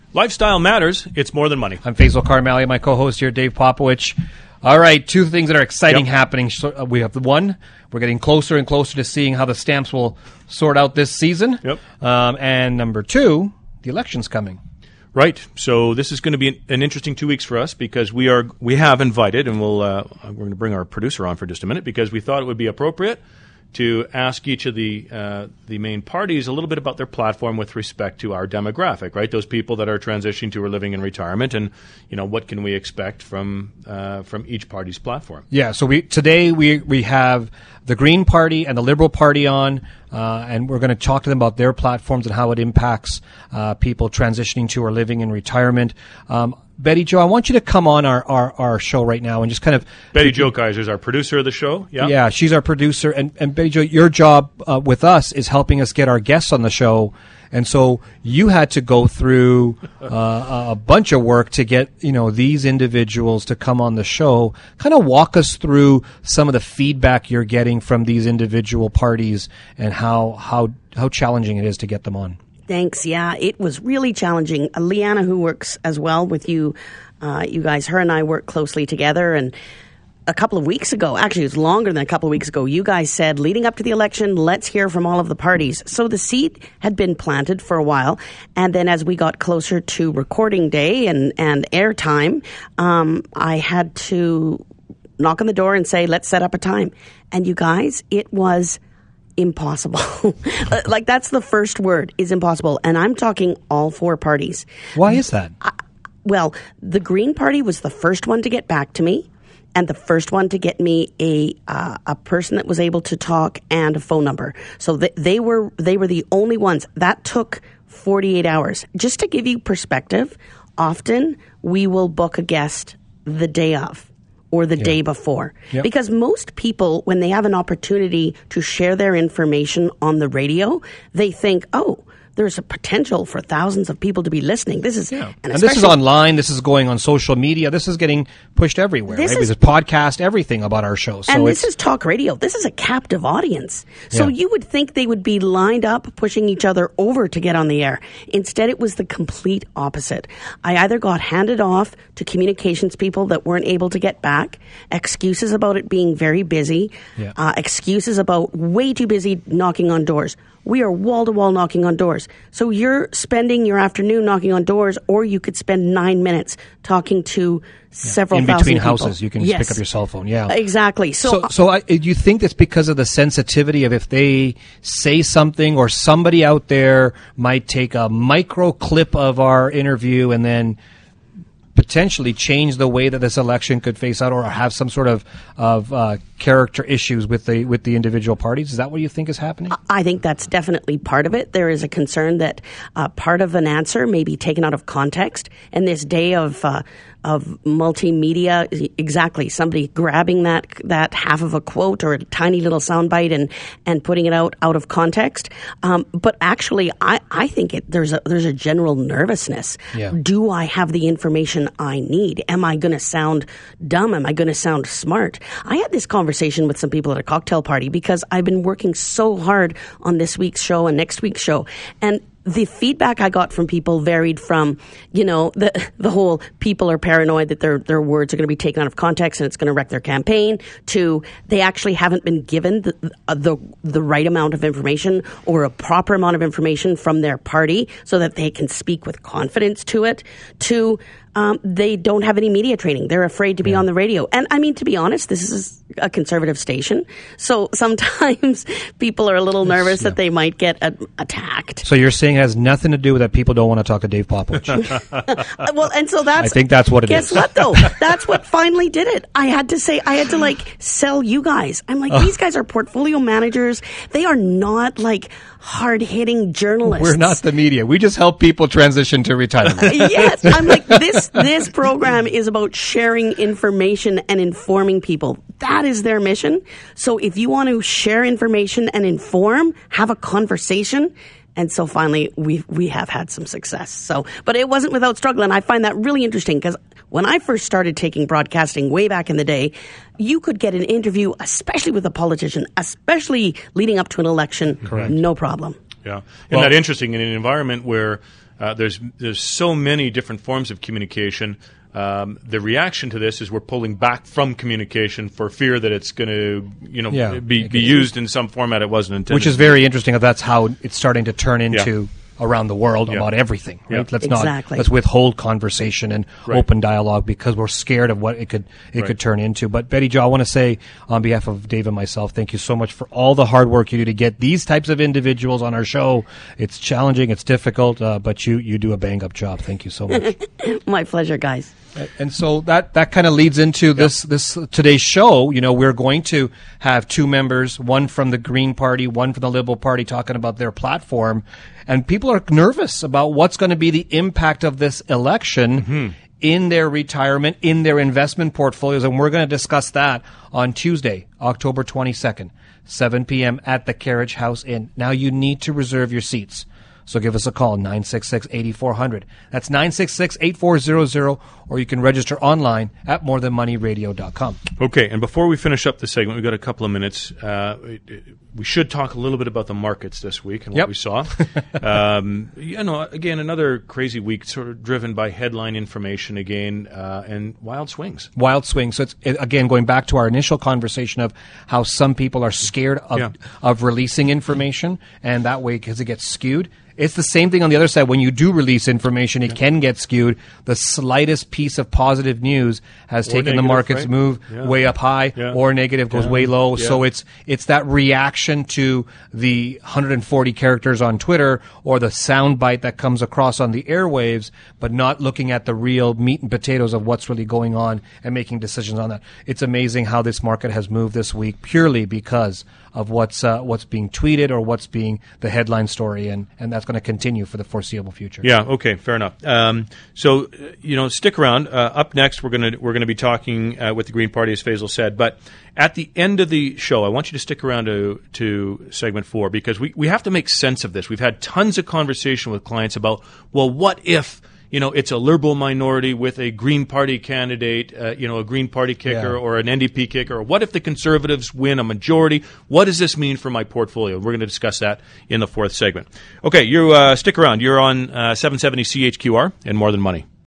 Lifestyle matters. It's more than money. I'm Faisal Karmali, my co-host here, Dave Popowich. All right, two things that are exciting happening. We have one, we're getting closer and closer to seeing how the Stamps will sort out this season. Yep. And number two, the election's coming. Right. So this is going to be an interesting 2 weeks for us because we have invited, and we're going to bring our producer on for just a minute because we thought it would be appropriate to ask each of the main parties a little bit about their platform with respect to our demographic, right? Those people that are transitioning to or living in retirement, and what can we expect from each party's platform? Yeah. So today we have the Green Party and the Liberal Party on, and we're going to talk to them about their platforms and how it impacts people transitioning to or living in retirement. Betty Jo, I want you to come on our show right now and just kind of... Betty Jo Kaiser is our producer of the show. Yeah, yeah, she's our producer. And Betty Jo, your job with us is helping us get our guests on the show. And so you had to go through a bunch of work to get these individuals to come on the show. Kind of walk us through some of the feedback you're getting from these individual parties and how challenging it is to get them on. Thanks. Yeah, it was really challenging. Leanna, who works as well with you guys, her and I work closely together. And a couple of weeks ago, actually it was longer than a couple of weeks ago, you guys said, leading up to the election, let's hear from all of the parties. So the seed had been planted for a while. And then as we got closer to recording day and airtime, I had to knock on the door and say, let's set up a time. And you guys, it was impossible. Like, that's the first word, is impossible. And I'm talking all four parties. Why is that? Well, the Green Party was the first one to get back to me, and the first one to get me a person that was able to talk and a phone number. So they were the only ones. That took 48 hours. Just to give you perspective, often we will book a guest the day of or the day before. Yep. Because most people, when they have an opportunity to share their information on the radio, they think, oh, there's a potential for thousands of people to be listening. This is and this is online. This is going on social media. This is getting pushed everywhere. This is a podcast, everything about our show. So and this is talk radio. This is a captive audience. So you would think they would be lined up, pushing each other over to get on the air. Instead, it was the complete opposite. I either got handed off to communications people that weren't able to get back, excuses about it being very busy, excuses about way too busy knocking on doors. We are wall-to-wall knocking on doors. So you're spending your afternoon knocking on doors, or you could spend 9 minutes talking to several thousand people. In between houses, you can just pick up your cell phone. Yeah, exactly. So do you think that's because of the sensitivity of if they say something, or somebody out there might take a micro clip of our interview and then potentially change the way that this election could face out, or have some sort of character issues with the individual parties? Is that what you think is happening? I think that's definitely part of it. There is a concern that part of an answer may be taken out of context. In this day of multimedia, exactly, somebody grabbing that half of a quote or a tiny little soundbite and putting it out of context. But actually, I think there's a general nervousness. Yeah. Do I have the information I need? Am I going to sound dumb? Am I going to sound smart? I had this conversation with some people at a cocktail party because I've been working so hard on this week's show and next week's show. And the feedback I got from people varied from, the whole people are paranoid that their words are going to be taken out of context and it's going to wreck their campaign, to they actually haven't been given the right amount of information or a proper amount of information from their party so that they can speak with confidence to it, to they don't have any media training. They're afraid to be on the radio. And I mean, to be honest, this is a conservative station. So sometimes people are a little nervous that they might get attacked. So you're saying it has nothing to do with that people don't want to talk to Dave Popowich? Well, and so I think that's what it is. Guess what, though? That's what finally did it. I had to sell you guys. I'm like, these guys are portfolio managers. They are not hard-hitting journalists. We're not the media. We just help people transition to retirement. Yes. I'm like, this program is about sharing information and informing people. That is their mission. So if you want to share information and inform, have a conversation. And so finally, we have had some success. So, but it wasn't without struggle. And I find that really interesting because when I first started taking broadcasting way back in the day, you could get an interview, especially with a politician, especially leading up to an election, no problem. Yeah. Isn't that interesting? In an environment where There's so many different forms of communication. The reaction to this is we're pulling back from communication for fear that it's going to, be used in some format it wasn't intended. Which is very interesting. That's how it's starting to turn into around the world about everything. Right? Let's withhold conversation and open dialogue because we're scared of what it could turn into. But Betty Jo, I want to say on behalf of Dave and myself, thank you so much for all the hard work you do to get these types of individuals on our show. It's challenging, it's difficult, but you do a bang up job. Thank you so much. My pleasure, guys. And so that kind of leads into this today's show. We're going to have two members, one from the Green Party, one from the Liberal Party, talking about their platform. And people are nervous about what's going to be the impact of this election in their retirement, in their investment portfolios. And we're going to discuss that on Tuesday, October 22nd, 7 p.m. at the Carriage House Inn. Now, you need to reserve your seats. So give us a call, 966-8400. That's 966-8400, or you can register online at morethanmoneyradio.com. Okay, and before we finish up the segment, we've got a couple of minutes. We should talk a little bit about the markets this week and what we saw. Again, another crazy week, sort of driven by headline information again, and wild swings. Wild swings. So it's, again, going back to our initial conversation of how some people are scared of releasing information, and that way, because it gets skewed. It's the same thing on the other side. When you do release information, it can get skewed. The slightest piece of positive news has taken the market's move way up high, or negative goes way low. Yeah. So it's that reaction to the 140 characters on Twitter or the soundbite that comes across on the airwaves, but not looking at the real meat and potatoes of what's really going on and making decisions on that. It's amazing how this market has moved this week purely because of what's being tweeted or what's being the headline story, and that's going to continue for the foreseeable future. Yeah. Okay. Fair enough. So stick around. Up next, we're gonna be talking with the Green Party, as Faisal said. But at the end of the show, I want you to stick around to segment 4 because we have to make sense of this. We've had tons of conversation with clients about, well, what if it's a Liberal minority with a Green Party candidate, a Green Party kicker or an NDP kicker? Or what if the Conservatives win a majority? What does this mean for my portfolio? We're going to discuss that in the 4th segment. Okay, you stick around. You're on 770 CHQR and More Than Money.